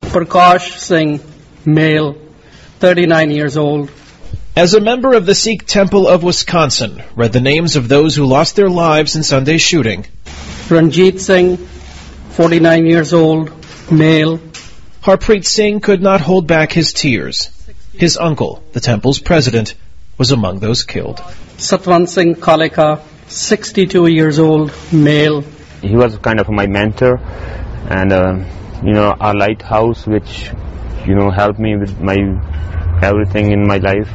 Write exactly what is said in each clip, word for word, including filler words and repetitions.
Prakash Singh, male, thirty-nine years old. As a member of the Sikh Temple of Wisconsin, read the names of those who lost their lives in Sunday's shooting. Ranjit Singh, forty-nine years old, male. Harpreet Singh could not hold back his tears. His uncle, the temple's president, was among those killed. Satwant Singh Kaleka, sixty-two years old, male. He was kind of my mentor and, uh, you know, a lighthouse which, you know, helped me with my everything in my life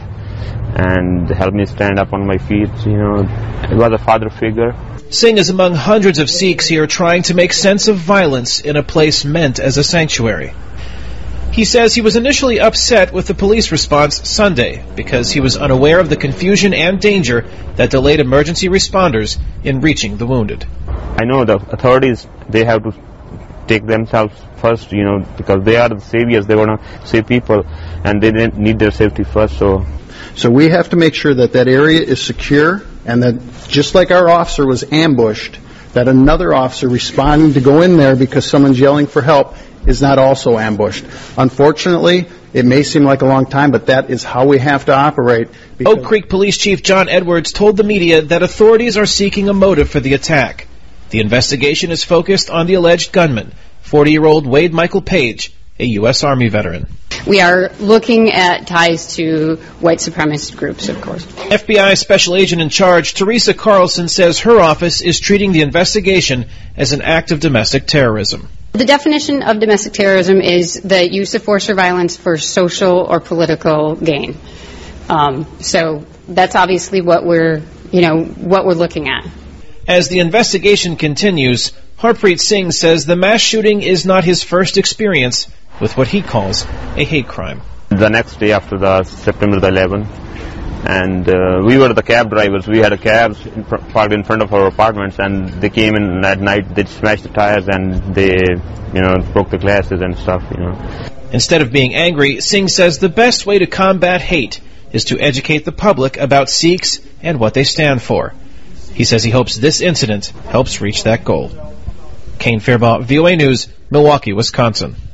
and helped me stand up on my feet. You know, he was a father figure. Singh is among hundreds of Sikhs here trying to make sense of violence in a place meant as a sanctuary. He says he was initially upset with the police response Sunday because he was unaware of the confusion and danger that delayed emergency responders in reaching the wounded. I know the authorities, they have to take themselves first, you know, because they are the saviors. They want to save people and they need their safety first. So, so we have to make sure that that area is secure and that just like our officer was ambushed, that another officer responding to go in there because someone's yelling for help is not also ambushed. Unfortunately, it may seem like a long time, but that is how we have to operate. Oak Creek Police Chief John Edwards told the media that authorities are seeking a motive for the attack. The investigation is focused on the alleged gunman, forty-year-old Wade Michael Page, a U S Army veteran. We are looking at ties to white supremacist groups, of course. F B I Special Agent in Charge Teresa Carlson says her office is treating the investigation as an act of domestic terrorism. The definition of domestic terrorism is the use of force or violence for social or political gain. Um, so that's obviously what we're, you know, what we're looking at. As the investigation continues, Harpreet Singh says the mass shooting is not his first experience with what he calls a hate crime. The next day after the September the eleventh, and uh, we were the cab drivers. We had a cab in fr- parked in front of our apartments, and they came in at night. They smashed the tires and they, you know, broke the glasses and stuff. You know. Instead of being angry, Singh says the best way to combat hate is to educate the public about Sikhs and what they stand for. He says he hopes this incident helps reach that goal. Kane Fairbaugh, V O A News, Milwaukee, Wisconsin.